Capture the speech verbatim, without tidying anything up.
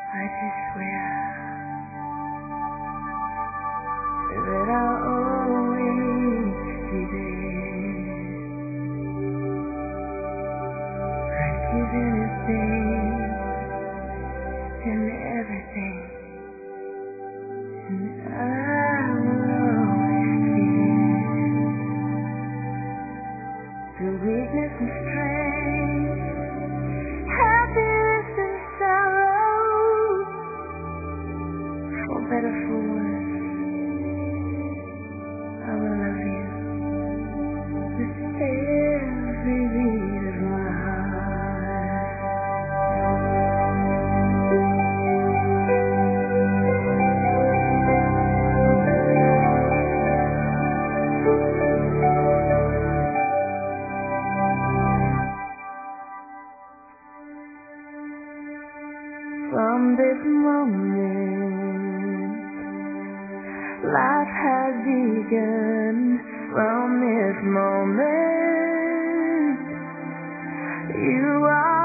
I just swear that I'll always be there. I'd give anything and everything, and I will always care. Through weakness and strength, happiness and sorrow, for better, for worse, I will love you with every beat of my heart. From this moment, life has begun. From this moment, you are